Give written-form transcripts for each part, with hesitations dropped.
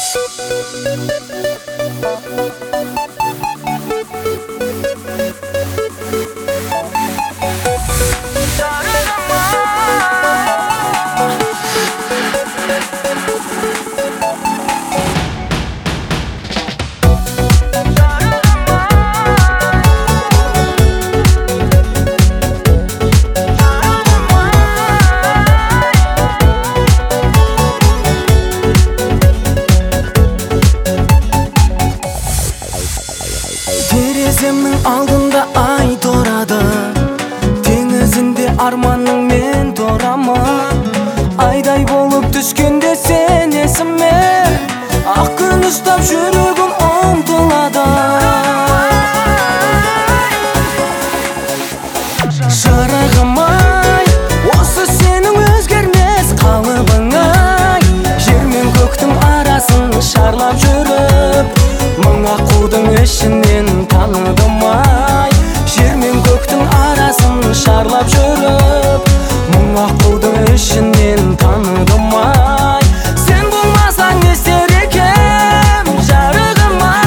Тереземнің алдында ай тұрады, теңізінде арманның мен тұрамын. Айдай болып түскенде сен есіме, ақ күн ұстап жүрегім ұмтылады. Шырағым-ай, осы сенің өзгермес қалыбың-ай, жер мен көктің арасын шарлап жүріп, мың аққудың ішінен таныдым-ай. Жер мен көктің арасын шарлап жүріп, мың аққудың ішінен таныдым-ай. Сен болмасаң не істер екем, жарығым-ай.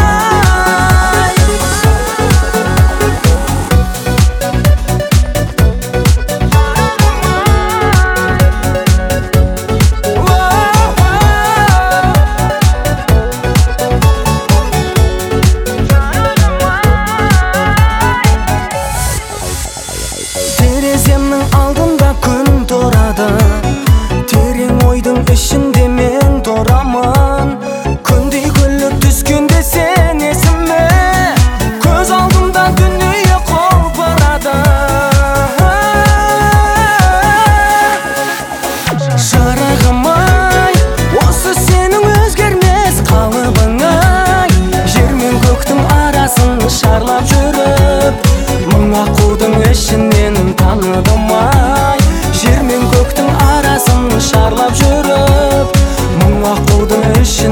Тереземнің алдында күн тұрады, терең ойдың ішінде мен тұрамын. Күндей күліп түскенде сен есіме, көз алдымда дүние құлпырады. Шырағым-ай, осы сенің өзгермес қалыбың-ай, жер мен көктің арасын шарлап жүріп, мың аққудың ішінен таныдым-ай. Жер мен көктің арасын шарлап жүріп, мың аққудың ішінен